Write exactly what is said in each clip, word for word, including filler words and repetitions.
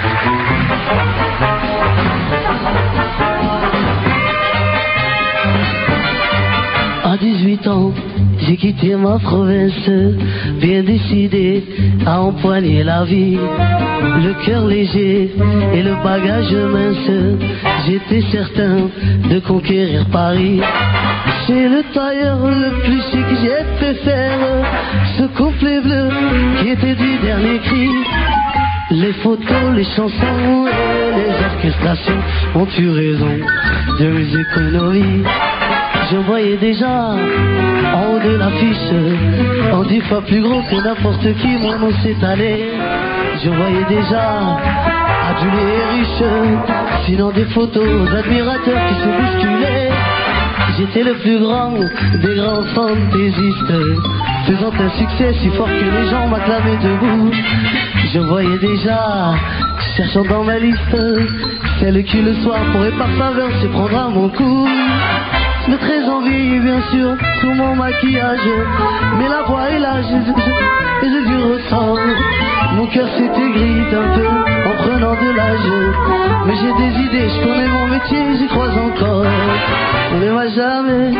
À dix-huit ans, j'ai quitté ma province, bien décidé à empoigner la vie. Le cœur léger et le bagage mince, j'étais certain de conquérir Paris. C'est le tailleur le plus chic que j'ai pu faire, ce complet bleu qui était du dernier cri. Les photos, les chansons et les orchestrations ont eu raison de mes économies. Je voyais déjà en haut de l'affiche, en dix fois plus gros que n'importe qui, mon nom s'étalait. Je voyais déjà adulé et riche, sinon des photos admirateurs qui se bousculaient. J'étais le plus grand des grands fantaisistes, faisant un succès si fort que les gens m'acclamaient debout. Je voyais déjà, cherchant dans ma liste, celle qui le soir pourrait par faveur se prendre à mon cou. Me très envie, bien sûr, sous mon maquillage, mais la voix est là, je, je, je du ressort. Mon cœur s'est aigri un peu en prenant de l'âge, mais j'ai des idées, je connais mon métier, j'y crois encore. On ne va jamais.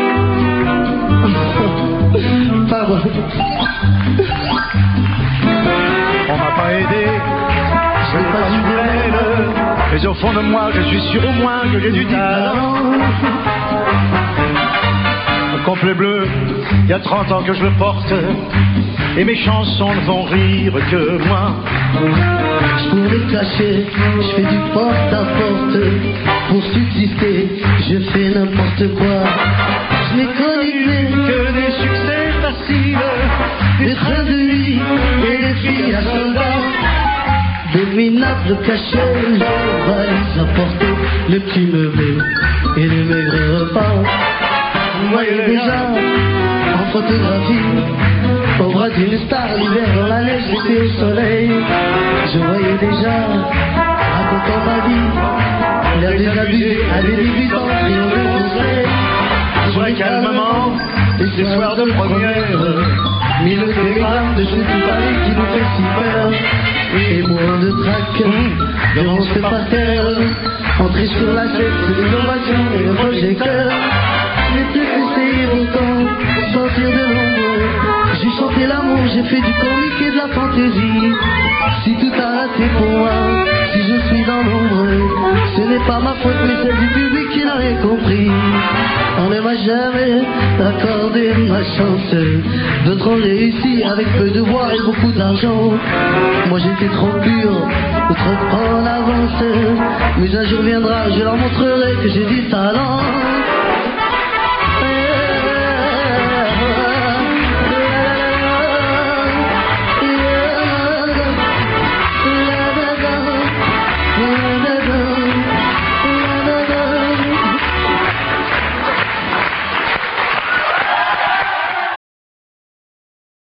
Pardon. On m'a pas aidé, je n'ai pas eu d'aide, mais au fond de moi, je suis sûr au moins que j'ai du talent. Un complet bleu, il y a trente ans que je le porte, et mes chansons ne font rire que moi. Pour les cacher, je fais du porte-à-porte. Pour subsister, je fais n'importe quoi. Je n'ai connu que des succès faciles, des trains de vie et des filles à soldats. Des minables cachets, les valises à porter, le petit meublé et les maigres repas. Vous voyez déjà en photographie, au bras d'une star, l'hiver dans la neige, l'été au soleil. Je voyais déjà, racontant ma vie, il a déjà abusé à des dix-huit ans, criant de conseils. je jouais calmement, et ces soirs de première, mille télégrammes de chez tout Paris qui nous fait si peur. Et moins de trac, devant ce parterre, entrer sur la scène, c'est des ovations et le projecteur. Je n'ai plus essayé longtemps, sortir de l'ombre. J'ai chanté l'amour, j'ai fait du comique et de la fantaisie. Si tout a raté pour moi, si je suis dans l'ombre, ce n'est pas ma faute mais celle du public qui n'a rien compris. On ne m'a jamais accordé ma chance, d'autres ont réussi avec peu de voix et beaucoup d'argent. Moi j'étais trop pur, trop en avance, mais un jour viendra, je leur montrerai que j'ai du talent.